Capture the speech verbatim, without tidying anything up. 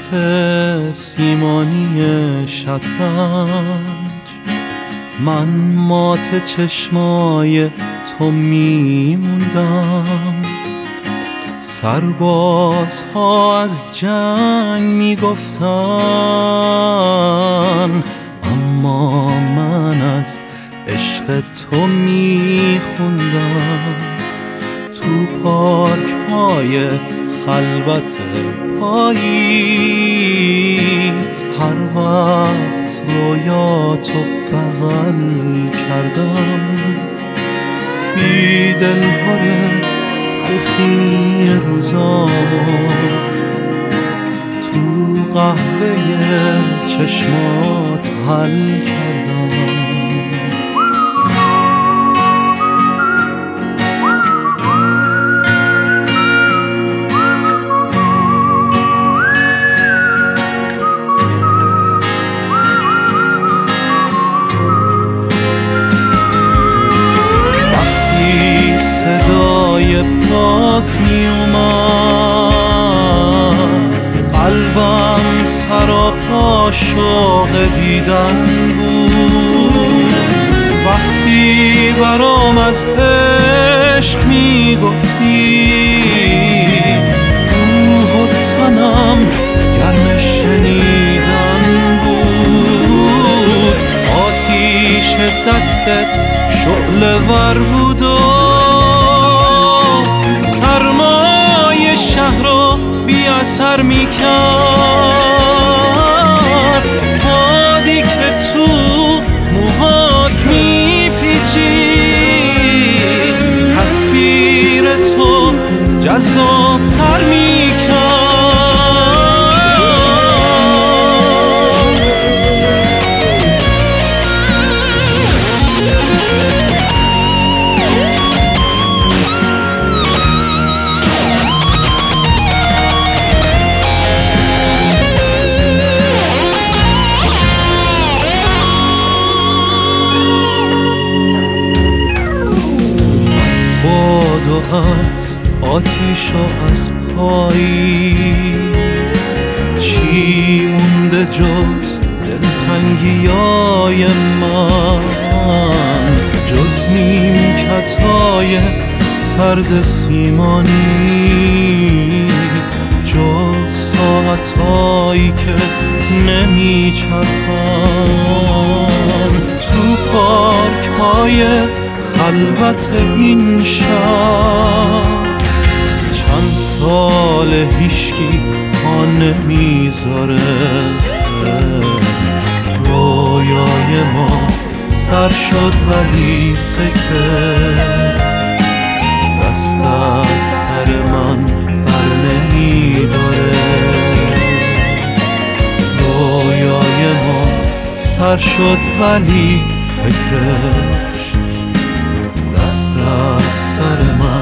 تخت سیمانی شطرنج من مات چشمای تو میموندم. سربازها از جنگ میگفتن اما من از عشق تو میخوندم. تو پارک های خلوت پاییز هر وقت رویاتو بغل کردم، بی دل‌های تلخی روزامو تو قهوه چشمات حل کردم. پات می اومد قلبم سراپا شوق دیدن بود. وقتی برام از عشق می گفتی روح و تنم گرم شنیدن بود. آتیش دستت شعله ور بود و سرمای شهر رو بی اثر می کرد. بادی که تو موهات می پیچید تصویر تو جذاب‌تر می کرد. از آتیش و از پاییز چی مونده جز دلتنگیای من، جز نیمکتای سرد سیمانی، جز ساعتایی که نمیچرخن تو پارک های خلوت این شهر. چند سال هیشکی پا نمیذاره رویای ما سر شد ولی فکر دست از سر من بر نمیداره. رویای ما سر شد ولی فکرش دست از سر من